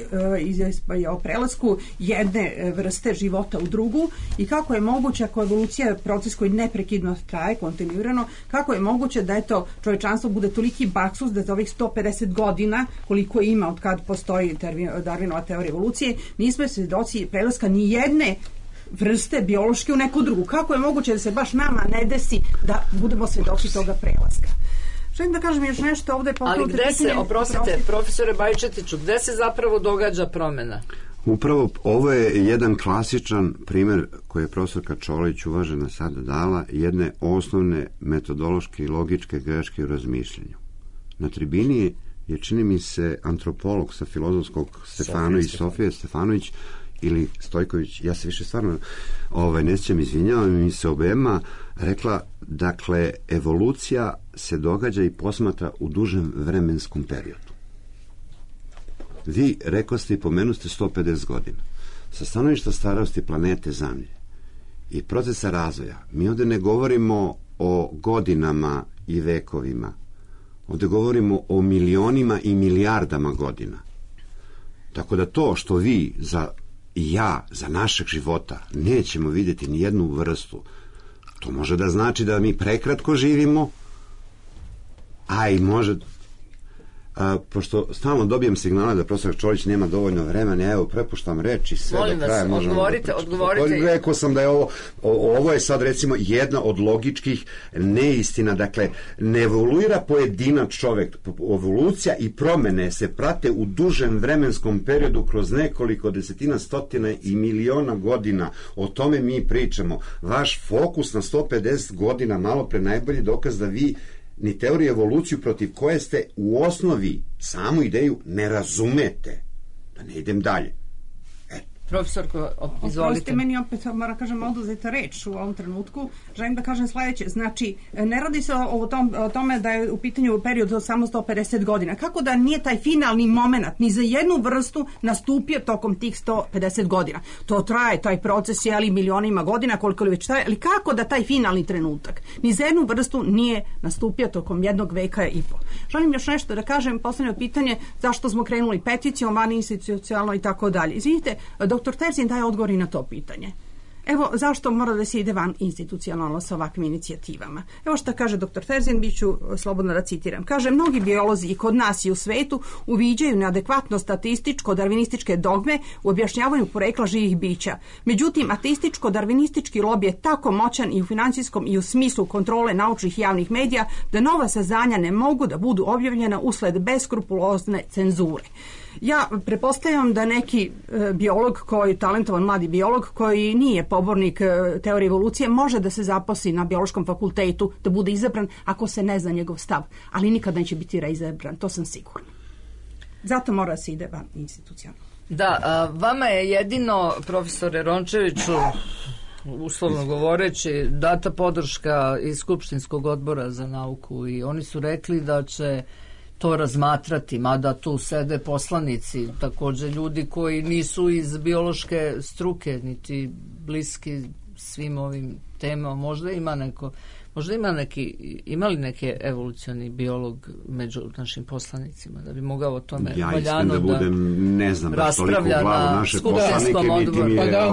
E: o prelasku jedne vrste života u drugu i kako je moguće, ako evolucija je proces koji neprekidno traje, kontinuirano, kako je moguće da eto čovječanstvo bude toliki baksus da za ovih 150 godina, koliko ima od kad postoji Darwinova teorija evolucije, nismo svedoci prelaska ni jedne vrste biološke u neku drugu. Kako je moguće da se baš nama ne desi da budemo svedoci toga prelaska? Želim da kažem još nešto ovdje.
B: Ali gde se, oprostite, profesore Bajčetiću, gde se zapravo događa promjena?
C: Upravo ovo je jedan klasičan primjer koji je profesorka Čolić uvažena sada dala, jedne osnovne metodološke i logičke greške u razmišljanju. Na tribini je, čini mi se, antropolog sa filozofskog Sofije Stefanović ili Stojković, ja se više stvarno ne sjećam, izvinjavam mi se obema, rekla, dakle, evolucija se događa i posmatra u dužem vremenskom periodu. Vi rekoste i pomenuste 150 godina. Sa stanovišta starosti planete Zemlje i procesa razvoja, mi ovdje ne govorimo o godinama i vekovima, ovdje govorimo o milionima i milijardama godina. Tako da to što vi i ja za našeg života nećemo vidjeti ni jednu vrstu, to može da znači da mi prekratko živimo, a i može, pošto stalno dobijem signale da profesor Čolić nema dovoljno vremena, evo prepuštam reč i sve do kraja možemo.
B: Odgovorite.
C: Rekao sam da je ovo je sad recimo jedna od logičkih neistina, dakle ne evoluira pojedinac čovjek, evolucija i promjene se prate u dužem vremenskom periodu kroz nekoliko desetina, stotina i miliona godina. O tome mi pričamo. Vaš fokus na 150 godina malo pre najbolji dokaz da vi ni teoriju evoluciju protiv koje ste u osnovi samu ideju ne razumete. Da ne idem dalje.
B: Profesorko, izvolite.
E: Oprostite, meni opet moram kažem oduzeta reč u ovom trenutku. Želim da kažem sledeće. Znači, ne radi se o tome da je u pitanju period od samo 150 godina. Kako da nije taj finalni moment ni za jednu vrstu nastupio tokom tih 150 godina? To traje, taj proces je ali milionima godina, koliko li već traje, ali kako da taj finalni trenutak ni za jednu vrstu nije nastupio tokom jednog veka i po? Želim još nešto da kažem, posljednje pitanje, zašto smo krenuli peticijom, van institucionalno i tako dalje. Izvinite, doktor Terzin daje odgovor i na to pitanje. Evo zašto mora da se ide van institucionalno sa ovakvim inicijativama. Evo što kaže dr. Terzin, bit ću slobodno da citiram. Kaže, mnogi biolozi i kod nas i u svetu uviđaju neadekvatno statističko-darvinističke dogme u objašnjavanju porekla živih bića. Međutim, ateističko-darvinistički lobi je tako moćan i u financijskom i u smislu kontrole naučnih javnih medija da nova saznanja ne mogu da budu objavljena usled beskrupulozne cenzure. Ja pretpostavljam da neki biolog, talentovan mladi biolog koji nije pobornik teorije evolucije, može da se zaposli na biološkom fakultetu, da bude izabran ako se ne zna njegov stav, ali nikad neće biti reizabran, to sam sigurna. Zato mora da se ide van institucionalno.
B: Da, vama je jedino, profesore Rončeviću, uslovno govoreći, data podrška iz Skupštinskog odbora za nauku i oni su rekli da će to razmatrati, mada tu sede poslanici, također ljudi koji nisu iz biološke struke, niti bliski svim ovim temama. Ima li neki evolucioni biolog među našim poslanicima da bi mogao o tome valjano
C: ne znam,
B: raspravlja na skupštinskom odboru?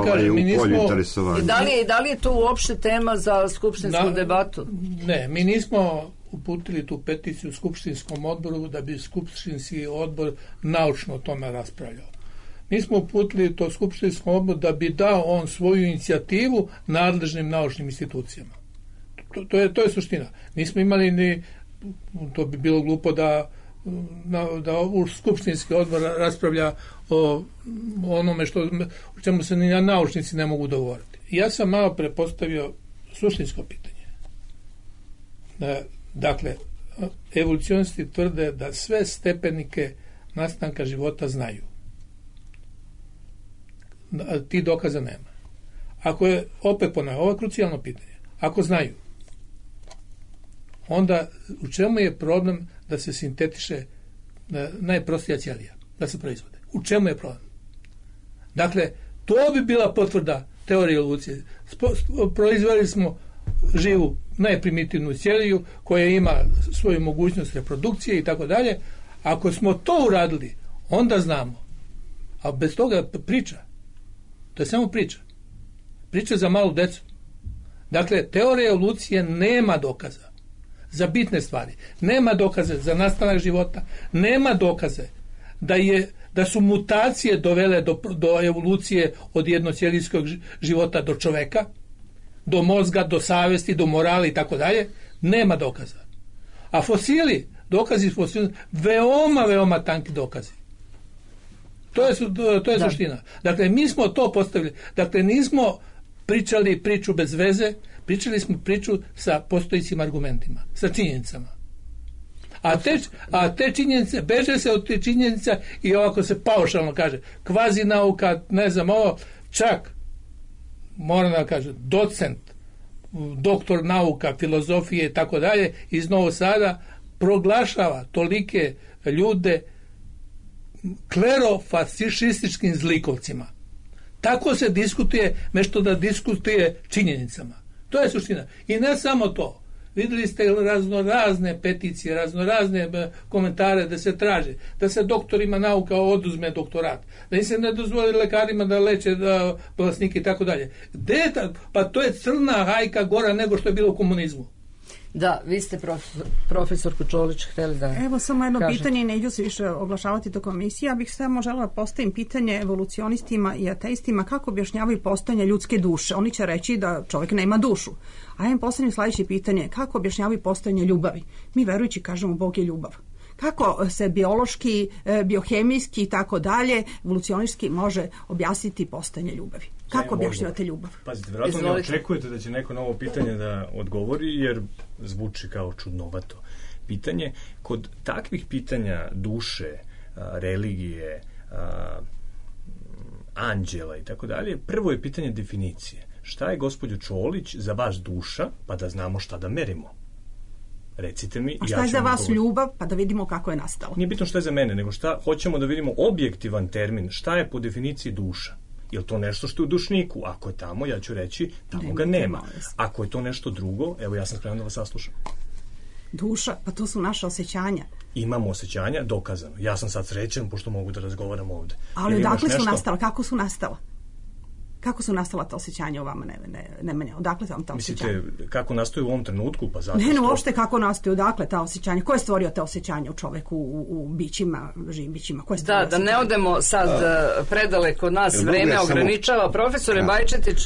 B: Da li je to uopšte tema za skupštinsku debatu?
F: Ne, mi nismo uputili tu peticiju u skupštinskom odboru da bi skupštinski odbor naučno o tome raspravljao. Mi smo uputili to skupštinskom odboru da bi dao on svoju inicijativu nadležnim naučnim institucijama. To je suština. Nismo imali ni, to bi bilo glupo da u skupštinski odbor raspravlja o onome o čemu se ni naučnici ne mogu dogovoriti. Ja sam malo prepostavio suštinsko pitanje. Dakle, evolucionisti tvrde da sve stepenike nastanka života znaju. Ti dokaza nema. Ako je, opet ponavljam, ovo je krucijalno pitanje. Ako znaju, onda u čemu je problem da se sintetiše najprostija ćelija, da se proizvode? U čemu je problem? Dakle, to bi bila potvrda teorije evolucije. Proizveli smo živu najprimitivnu ćeliju koja ima svoju mogućnost reprodukcije i tako dalje. Ako smo to uradili, onda znamo. A bez toga priča. To je samo priča. Priča za malu decu. Dakle, teorija evolucije nema dokaza za bitne stvari. Nema dokaze za nastanak života. Nema dokaze da su mutacije dovele do evolucije od jednoćelijskog života do čoveka, do mozga, do savesti, do morala i tako dalje. Nema dokaza. A fosili, dokazi fosila, veoma tanki dokazi. To je suština. Dakle, mi smo to postavili. Dakle, nismo pričali priču bez veze, pričali smo priču sa postojećim argumentima, sa činjenicama. A te činjenice, beže se od te činjenica i ovako se paušalno kaže, kvazi nauka, ne znam ovo, čak, moram da kažem, docent, doktor nauka, filozofije i tako dalje, iz Novog Sada, proglašava tolike ljude klerofašističkim zlikovcima. Tako se diskutuje, nešto da diskutuje činjenicama. To je suština. I ne samo to. Vidjeli ste raznorazne peticije, raznorazne komentare da se traže, da se doktorima nauka oduzme doktorat, da im se ne dozvoli lekarima da leče bolesnike i tako dalje. Pa to je crna hajka gora nego što je bilo u komunizmu.
B: Da, vi ste profesor Kučolić htjeli da
E: Evo samo jedno
B: kažete.
E: pitanje, neću se više oglašavati do komisije, ja bih samo željela postaviti pitanje evolucionistima i ateistima kako objašnjavaju postojanje ljudske duše. Oni će reći da čovjek nema dušu. A ja im postavljam sljedeće pitanje, kako objašnjavaju postojanje ljubavi? Mi verujući kažemo Bog je ljubav. Kako se biološki, biohemijski i tako dalje, evolucionistički može objasniti postojanje ljubavi? Kako objašnjavate ljubav?
D: Pazite, vjerojatno ne očekujete da će neko na ovo pitanje da odgovori, jer zvuči kao čudnovato pitanje. Kod takvih pitanja duše, religije, anđela i tako dalje, prvo je pitanje definicije. Šta je, gospođo Čolić, za vas duša, pa da znamo šta da merimo? Recite mi.
E: A šta je za vas ljubav, pa da vidimo kako je nastala?
D: Nije bitno šta je za mene, nego šta hoćemo da vidimo objektivan termin. Šta je po definiciji duša? Je li to nešto što je u dušniku? Ako je tamo, ja ću reći, tamo ga nema. Ako je to nešto drugo, evo ja sam spreman da vas saslušam.
E: Duša, pa to su naše osjećanja.
D: Imamo osjećanja, dokazano. Ja sam sad srećan, pošto mogu da razgovaram ovde.
E: Ali odakle su nastala? Kako su nastala? Kako su nastala ta osjećanja u vama, Nemanja? Odakle vam ta osjećanja?
D: Mislite, kako nastaju u ovom trenutku? Pa zato
E: Ne, uopšte kako nastaju, odakle ta osjećanja? Ko je stvorio te osjećanja u čoveku, u bićima, živim bićima? Ko je stvorio
B: da ne odemo sad predaleko, nas vreme ograničava. Profesore Bajčetiću,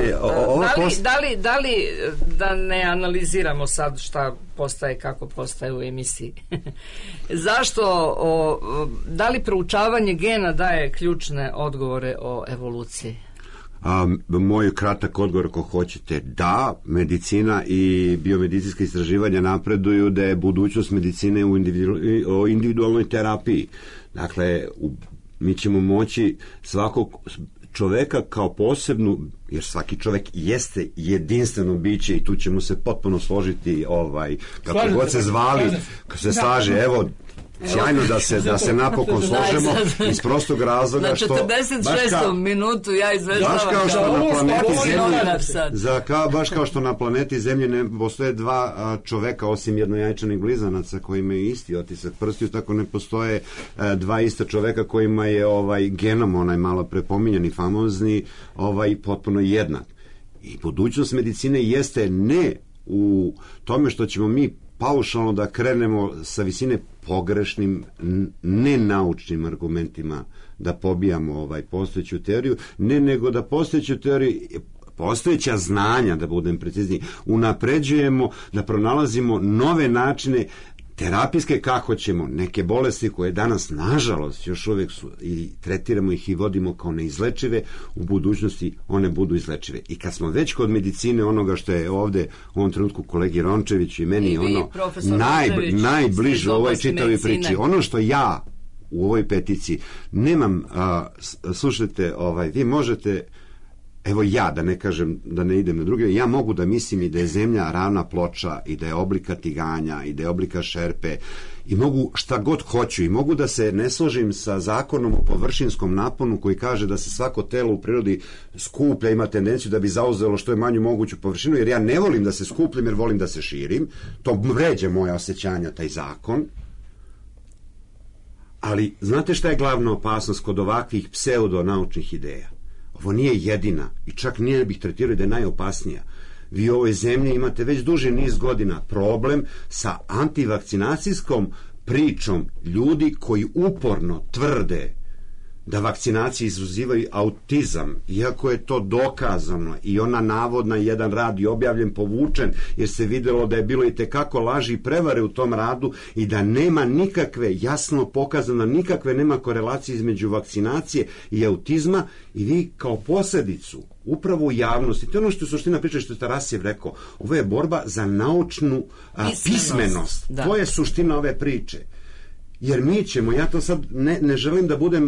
B: da li da ne analiziramo sad šta postaje, kako postaje u emisiji? Zašto, da li proučavanje gena daje ključne odgovore o evoluciji?
C: Moj kratak odgovor, ako hoćete, da, medicina i biomedicinska istraživanja napreduju, da je budućnost medicine u individualnoj terapiji. Dakle, mi ćemo moći svakog čoveka kao posebnu, jer svaki čovek jeste jedinstveno biće i tu ćemo se potpuno složiti, kako god se zvali, se slaže, evo, sjajno da se napokon složemo iz prostog razloga što...
B: Na 46. minutu ja izveždavam
C: baš kao što na planeti Zemlje ne postoje dva čoveka osim jednojajčanih blizanaca koji imaju isti otisak prstiju, tako ne postoje dva ista čoveka kojima je genom, onaj malo prepominjani, famozni, potpuno jednak. I budućnost medicine jeste ne u tome što ćemo mi paušalno da krenemo sa visine pogrešnim, nenaučnim argumentima da pobijamo postojeću teoriju, nego da postojeću teoriju, postojeća znanja, da budem precizniji, unapređujemo, da pronalazimo nove načine terapijske, kako ćemo neke bolesti koje danas, nažalost, još uvijek su i tretiramo ih i vodimo kao neizlečive, u budućnosti one budu izlečive. I kad smo već kod medicine, onoga što je ovde u ovom trenutku kolegi Rončeviću i meni, najbliže u ovoj čitavoj priči, ono što ja u ovoj peticiji nemam, slušajte, vi možete, evo ja, da ne kažem, da ne idem na druge, ja mogu da mislim i da je zemlja ravna ploča i da je oblika tiganja i da je oblika šerpe i mogu šta god hoću i mogu da se ne složim sa zakonom o površinskom naponu koji kaže da se svako telo u prirodi skuplja, ima tendenciju da bi zauzelo što je manju moguću površinu, jer ja ne volim da se skupljam jer volim da se širim, to vređa moja osjećanja, taj zakon. Ali znate šta je glavna opasnost kod ovakvih pseudonaučnih ideja? Ovo nije jedina i čak nije bih tretirao da je najopasnija. Vi u ovoj zemlji imate već duži niz godina problem sa antivakcinacijskom pričom ljudi koji uporno tvrde da vakcinacije izazivaju autizam, iako je to dokazano i ona navodna jedan rad i objavljen, povučen, jer se videlo da je bilo i tekako laži i prevare u tom radu i da nema nikakve, jasno pokazano, nikakve nema korelacije između vakcinacije i autizma, i vi kao posljedicu upravo u javnosti, to je ono što je suština priče, što je Tarasijev rekao, ovo je borba za naučnu pismenost. To je suština ove priče. Jer mi ćemo, ja to sad ne želim da budem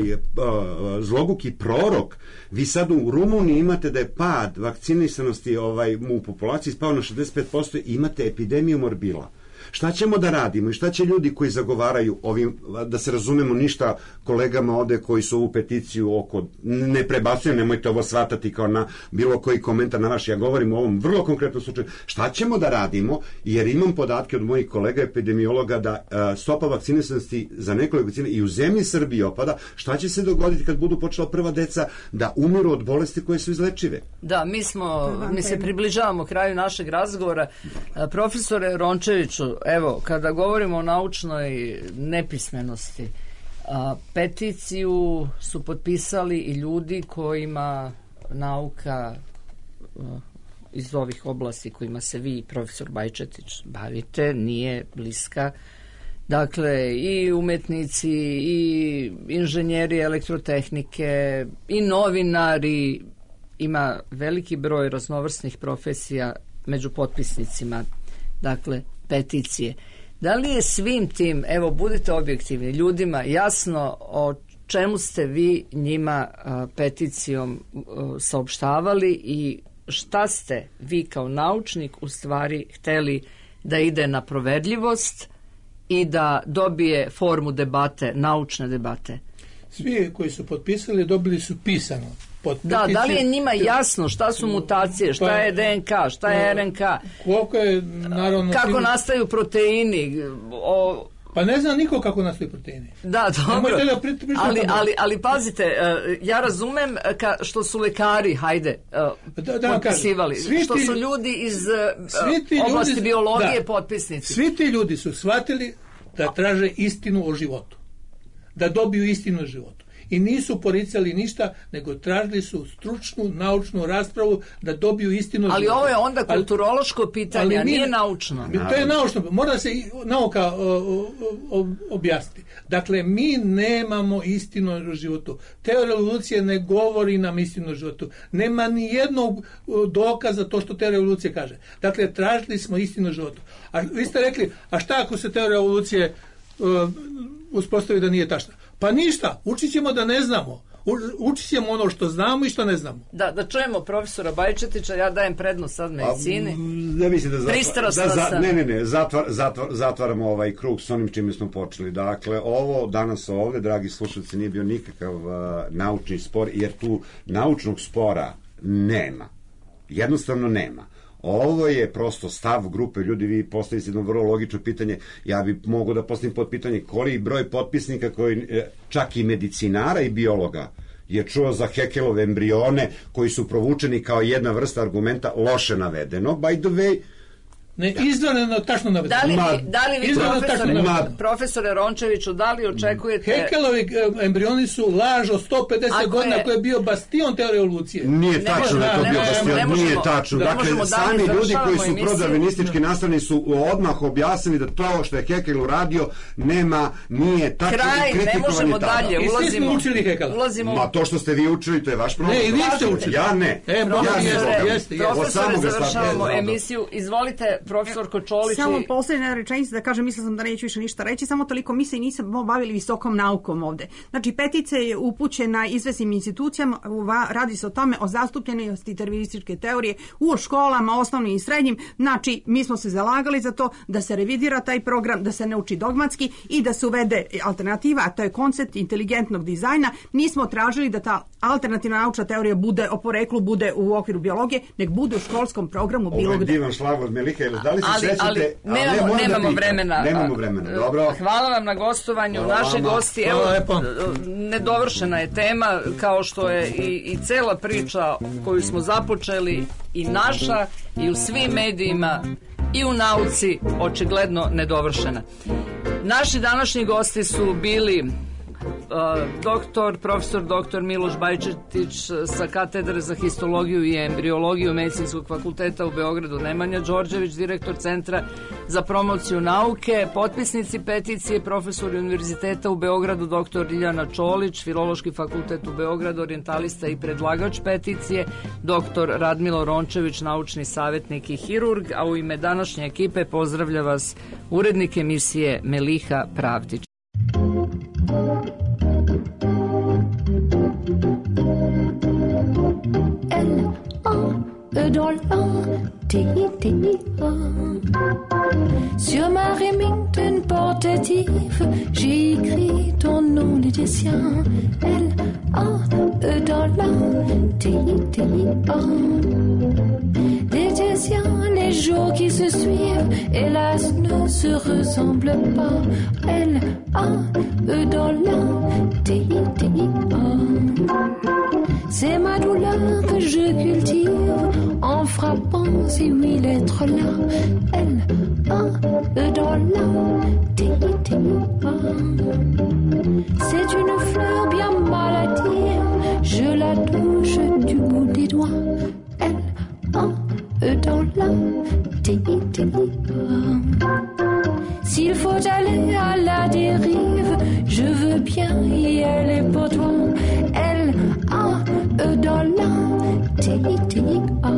C: zloguki prorok, vi sad u Rumuniji imate da je pad vakcinisanosti u populaciji spao na 65% i imate epidemiju morbila. Šta ćemo da radimo i šta će ljudi koji zagovaraju ovim, da se razumemo, ništa kolegama ovde koji su ovu peticiju oko, ne prebacujem, nemojte ovo shvatati kao na bilo koji komentar na vaš, ja govorim o ovom vrlo konkretnom slučaju, šta ćemo da radimo, jer imam podatke od mojih kolega epidemiologa da stopa vakcinisanosti za nekoliko vakcina i u zemlji Srbiji opada. Šta će se dogoditi kad budu počela prva deca da umiru od bolesti koje su izlečive?
B: Da, mi se približavamo kraju našeg razgovora. Profesore Rončeviću, evo, kada govorimo o naučnoj nepismenosti, peticiju su potpisali i ljudi kojima nauka iz ovih oblasti kojima se vi, profesor Bajčetić, bavite, nije bliska. Dakle, i umetnici, i inženjeri elektrotehnike, i novinari, ima veliki broj raznovrsnih profesija među potpisnicima, dakle, peticije. Da li je svim tim, evo, budite objektivni, ljudima jasno o čemu ste vi njima peticijom saopštavali i šta ste vi kao naučnik u stvari hteli da ide na provedljivost i da dobije formu debate, naučne debate?
F: Svi koji su potpisali dobili su pisano.
B: Da li je njima jasno šta su mutacije, šta je DNK, šta je RNK,
F: koliko je, naravno,
B: kako nastaju proteini,
F: Pa ne zna niko kako nastaju proteini.
B: Da, dobro.
F: Nemojte da pričate.
B: Ali pazite, ja razumem što su lekari, potpisivali, što su ljudi iz oblasti biologije potpisnici.
F: Svi ti ljudi su shvatili da traže istinu o životu. Da dobiju istinu o životu. I nisu poricali ništa, nego tražili su stručnu, naučnu raspravu da dobiju istinu.
B: Ali ovo je onda kulturološko pitanje, a nije naučno.
F: To je naučno. Mora se nauka objasniti. Dakle, mi nemamo istinu o životu. Teorija evolucije ne govori nam istinu o životu. Nema ni jednog dokaza to što teorija evolucije kaže. Dakle, tražili smo istinu o životu. A vi ste rekli, a šta ako se teorija evolucije uspostavi da nije tačna? Pa ništa, učit ćemo da ne znamo. Učit ćemo ono što znamo i što ne znamo.
B: Da čujemo profesora Bajčetića, ja dajem prednost sad medicini.
C: Ne mislim zatvaramo ovaj krug s onim čime smo počeli. Dakle, ovo danas ovde, dragi slušalci, nije bio nikakav naučni spor, jer tu naučnog spora nema. Jednostavno nema. Ovo je prosto stav grupe ljudi, vi postavite jedno vrlo logično pitanje, ja bi mogao da postavim pod pitanje koliki broj potpisnika, koji čak i medicinara i biologa je čuo za Haeckelove embrione koji su provučeni kao jedna vrsta argumenta loše navedeno, by the way.
F: Ne, izvanredno tačno navedeno.
B: Da li vi profesore Rončeviću, da li očekujete...
F: Haeckelovi embrioni su laž od 150 godina koji je bio bastion teorije evolucije.
C: Nije tačno da je to bio bastion, nije tačno. Dakle, sami ljudi koji su prodarvinistički nastavni su odmah objasnili da to što je Haeckel uradio nije tačno i kritikovani tada.
B: Ne možemo dalje,
F: ulazimo. I svi smo učili Haeckela.
C: Ma to što ste vi učili, to je vaš problem.
F: Ne, i vi ste učili.
C: Ja ne.
B: Profesore, završavamo emisiju. Izvolite, profesor Kočolić.
E: Samo posljednja rečenica da kažem, mislila sam da neću više ništa reći, samo toliko mi se i nisam bavili visokom naukom ovde. Znači, petice je upućena izvesnim institucijama, radi se o tome, o zastupljenosti darvinističke teorije u školama, osnovnim i srednjim. Znači, mi smo se zalagali za to da se revidira taj program, da se ne uči dogmatski i da se uvede alternativa, a to je koncept inteligentnog dizajna. Nismo tražili da ta alternativna naučna teorija bude o poreklu, bude u okviru biologije, nek bude u školskom programu bilo gde.
C: Divan šlagvort, Melika, da li se sećate?
B: Nemamo vremena.
C: Nemamo vremena, dobro.
B: Hvala vam na gostovanju. Naši gosti, evo, nedovršena je tema, kao što je i cela priča koju smo započeli, i naša, i u svim medijima, i u nauci, očigledno Naši današnji gosti su bili profesor dr. Miloš Bajčetić sa katedre za histologiju i embriologiju Medicinskog fakulteta u Beogradu, Nemanja Đorđević, direktor Centra za promociju nauke, potpisnici peticije, profesor Univerziteta u Beogradu dr. Iljana Čolić, Filološki fakultet u Beogradu, orijentalista i predlagač peticije, dr. Radmilo Rončević, naučni savjetnik i hirurg, a u ime današnje ekipe pozdravlja vas urednik emisije Meliha Pravdić.
H: Dans l'Antéa. Sur ma Remington portative, j'ai écrit ton nom et le sien. L-A-E dans l'Antéa. Les tiens, les jours qui se suivent, hélas, ne se ressemblent pas. L-A-E dans l'Antéa. C'est ma douleur que je cultive en frappant ces 8 lettres-là. L-A-E dans la T-I-T-I-A. C'est une fleur bien maladive, je la touche du bout des doigts. L-A-E dans la T-I-T-I-A. S'il faut aller à la dérive, je veux bien y aller pour toi. L-A-E dans la T-I-T-I-A.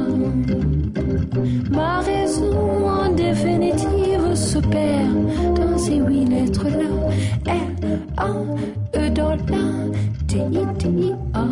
H: Ma raison en définitive se perd dans ces 8 lettres-là. L-A-E dans la T-I-T-I-A.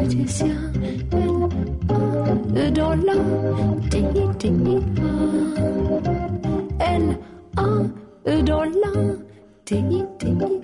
H: diététicien. L-A-E dans la T-I-T-I-A. L-A-E dans la T-I-T-I-A.